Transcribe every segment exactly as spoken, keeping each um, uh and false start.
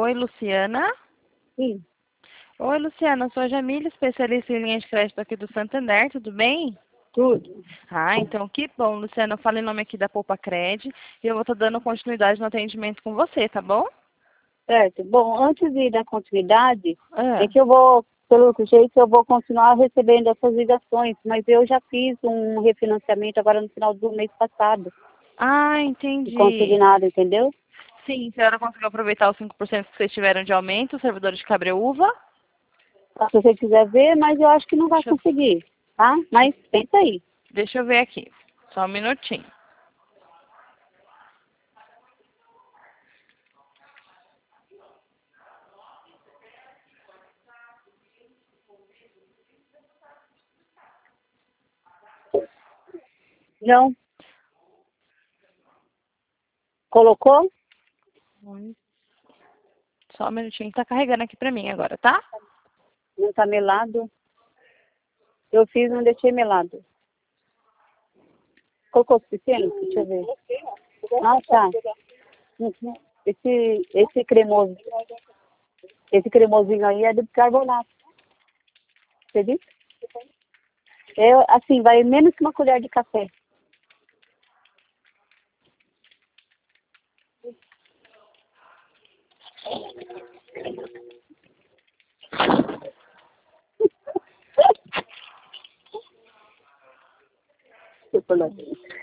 Oi, Luciana. Sim, Oi, Luciana, eu sou a Jamile, especialista em linha de crédito aqui do Santander, tudo bem? tudo. Ah, então que bom, Luciana, eu falo em nome aqui da Poupa Cred e eu vou estar dando continuidade no atendimento com você, tá bom? Certo. Bom, antes de dar continuidade, é Ah, que eu vou, pelo jeito, eu vou continuar recebendo essas ligações, mas eu já fiz um refinanciamento agora no final do mês passado, ah de entendi. consignado, entendeu? Sim, a senhora conseguiu aproveitar os cinco por cento que vocês tiveram de aumento, os servidores de Cabreúva? Se você quiser ver, mas eu acho que não vai Deixa eu, conseguir, tá? Mas pensa aí. deixa eu ver aqui, só um minutinho. Não? Colocou? Hum, Só um minutinho, tá carregando aqui pra mim agora, tá? Não tá melado? Eu fiz, não deixei melado. Colocou o suficiente? Deixa eu ver. Ah, tá. Uhum. Esse, esse cremoso, esse cremosinho aí é de bicarbonato. Você viu? É, assim, vai menos que uma colher de café. Chocolate.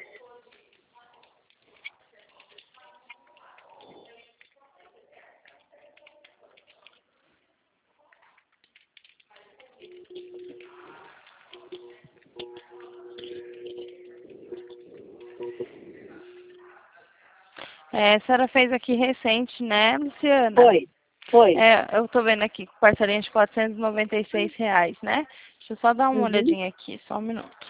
É, a senhora fez aqui recente, né, Luciana? Foi, foi. É, eu tô vendo aqui, parcelinha de quatrocentos e noventa e seis reais, né? Deixa eu só dar uma Uhum. olhadinha aqui, só um minuto.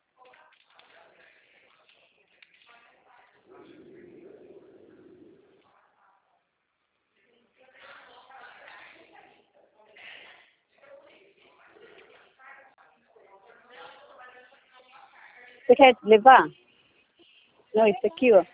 Você quer levar? Não, isso aqui, ó.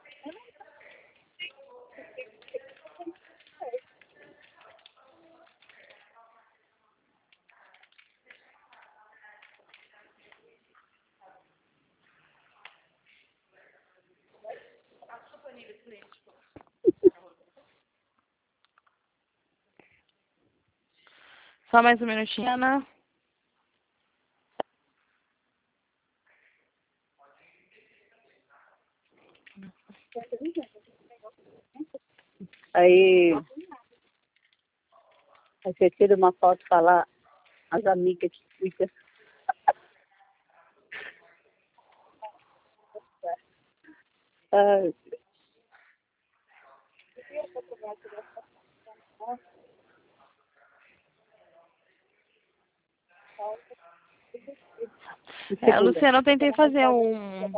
Só mais um minutinho, Ana. Aí, aí você tira uma foto e fala, as amigas que ficam. Ah, de É, segunda. Luciana, eu tentei fazer um...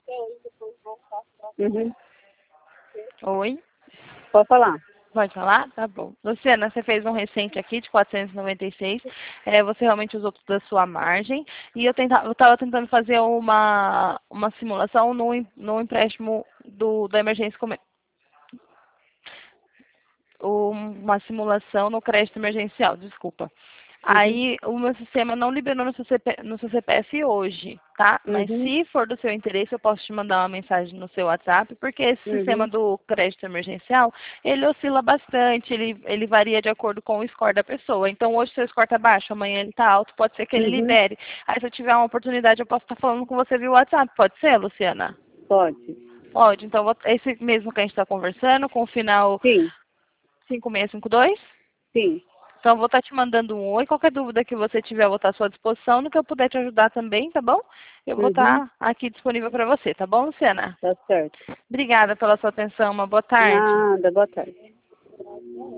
Uhum. Oi? Pode falar. Pode falar? Tá bom. Luciana, você fez um recente aqui de quatrocentos e noventa e seis. É, você realmente usou tudo da sua margem. E eu tenta, eu estava tentando fazer uma, uma simulação no, em- no empréstimo do, da emergência come- uma simulação no crédito emergencial, desculpa. Uhum. Aí o meu sistema não liberou no seu, C P, no seu C P F hoje, tá? Mas Uhum. se for do seu interesse, eu posso te mandar uma mensagem no seu WhatsApp, porque esse sistema Uhum. do crédito emergencial, ele oscila bastante, ele, ele varia de acordo com o score da pessoa. Então hoje seu score está baixo, amanhã ele está alto, pode ser que ele Uhum. libere. Aí se eu tiver uma oportunidade, eu posso estar falando com você via WhatsApp, pode ser, Luciana? Pode. Pode, então vou- esse mesmo que a gente está conversando, com o final Sim, cinco seis cinco dois. sim. Então, eu vou estar te mandando um oi. Qualquer dúvida que você tiver, eu vou estar à sua disposição. No que eu puder te ajudar também, tá bom? Eu vou Uhum. estar aqui disponível para você, tá bom, Luciana? Tá certo. Obrigada pela sua atenção. Uma boa tarde. Nada, boa tarde.